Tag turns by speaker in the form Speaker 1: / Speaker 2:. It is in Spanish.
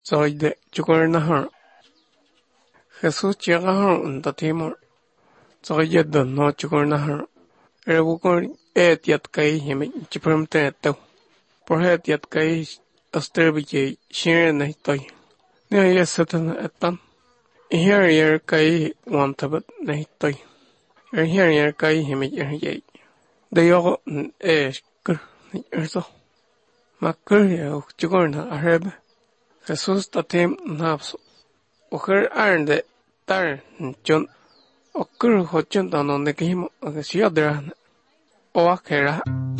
Speaker 1: Soy de Chukwernahar. Jesús Chagahar and the Timor. Soy de no Chukwernahar. Erewukor yat kai him chiprum teto. Por yat kai asterbije shiren nahitoy. Near yesatan etan. Here yer kai wantabat nahitoy. Here yer kai him yay. The yogo kur erso. Makur yo Chukorna areb. Jesús tatim napso. Oker arnde tar chon. Okur hochon tanon de kimo. Siodra. Oakera.